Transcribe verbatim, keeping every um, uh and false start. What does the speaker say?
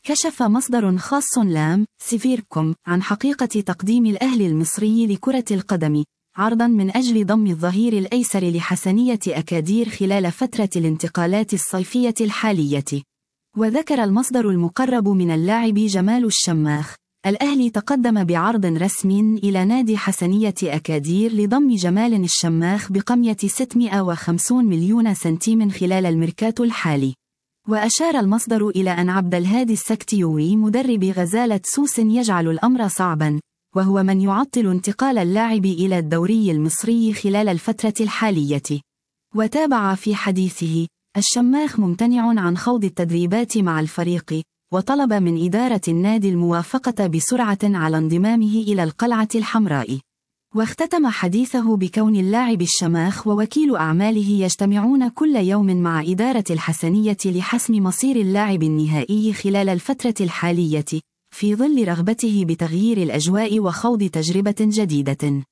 كشف مصدر خاص لام سيفيركوم عن حقيقة تقديم الأهلي المصري لكرة القدم عرضا من أجل ضم الظهير الأيسر لحسنية أكادير خلال فترة الانتقالات الصيفية الحالية. وذكر المصدر المقرب من اللاعب جمال الشماخ: الأهلي تقدم بعرض رسمي إلى نادي حسنية أكادير لضم جمال الشماخ بقيمة ستمائة وخمسين مليون سنتيم خلال الميركاتو الحالي. وأشار المصدر إلى أن عبد الهادي السكتيوي مدرب غزالة سوس يجعل الأمر صعبا، وهو من يعطل انتقال اللاعب إلى الدوري المصري خلال الفترة الحالية. وتابع في حديثه: الشماخ ممتنع عن خوض التدريبات مع الفريق، وطلب من إدارة النادي الموافقة بسرعة على انضمامه إلى القلعة الحمراء. واختتم حديثه بكون اللاعب الشماخ ووكيل أعماله يجتمعون كل يوم مع إدارة الحسنية لحسم مصير اللاعب النهائي خلال الفترة الحالية، في ظل رغبته بتغيير الأجواء وخوض تجربة جديدة.